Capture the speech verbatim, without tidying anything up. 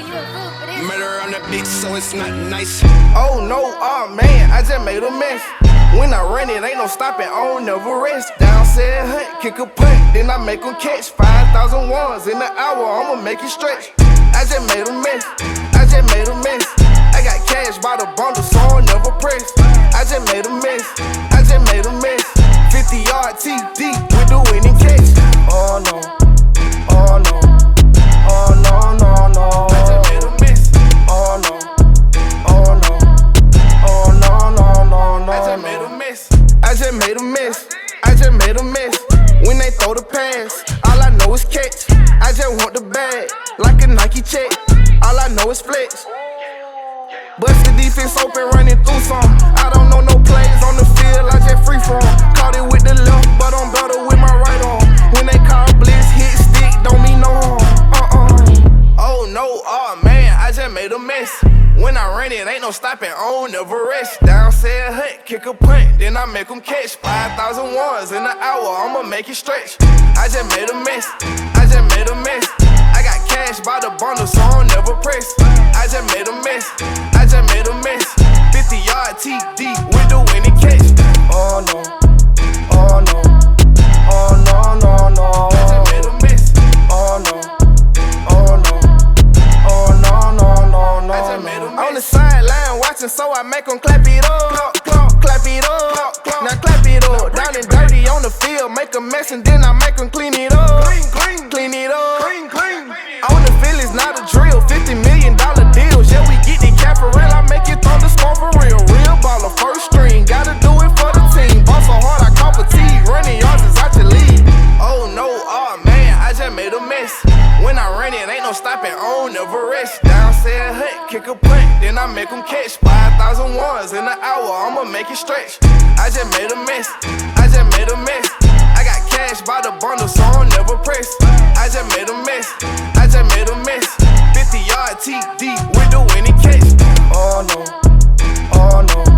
Murder on the beat, so it's not nice. Oh no, oh man, I just made a mess. When I run it, ain't no stopping, on never rest. Down said hunt, kick a punt, then I make them catch. five thousand ones in the hour, I'ma make it stretch. I just made a mess, I just made a mess. I got cash by the bundle, so I never press. I just made a mess, I just made a mess. fifty yard T D with the winning catch. Oh no, oh no, oh no, no, no. I just made a mess. Oh no, oh no, oh no, no, no, no. I just made a mess. I just made a mess. I just made a mess. When they throw the pass, all I know is catch. I just want the bag, like a Nike check. All I know is flex. Bust the defense open, running through some. I don't know no plays on the field, I just free form. Caught it with the left, but I'm better with my right arm. When they call blitz, hit stick, don't mean no harm. Uh-uh. Oh no, oh man, I just made a mess. When I run it, ain't no stopping, on never rest. Down said hunt, kick a punt, then I make them catch. five thousand ones in the hour, I'ma make it stretch. I just made a mess, I just made a mess. I got cash by the bundle, so I never press. I just made a mess, I just made a mess. fifty yard T D with the winning catch. Oh no, oh no, oh no, no, no. I just made a mess. Oh no, oh no, oh no, no, no, no. I just made a mess. On the sideline watching, so I make them clap it up, clap, clap it up. Now clap it up. Down and dirty on the field, make a mess and then I make them clean it up, clean, clean it up. On the field is not a drill, fifty million dollar deals. Yeah, we get the cap for real, I make it thunderstorm for real. Real baller, first string, gotta do it for the team. Ball so hard, I call fatigue, running yards is out your league. Oh no, oh man, I just made a mess. When I run it, ain't no stopping, on never rest. Down said hunt, kick a punt, then I make them catch. five thousand ones in the hour, I'ma make it stretch. I just made a mess, I just made a mess. I got cash by the bundle, so I never press. I just made a mess, I just made a mess. fifty yard T D with the winning catch. Oh no, oh no.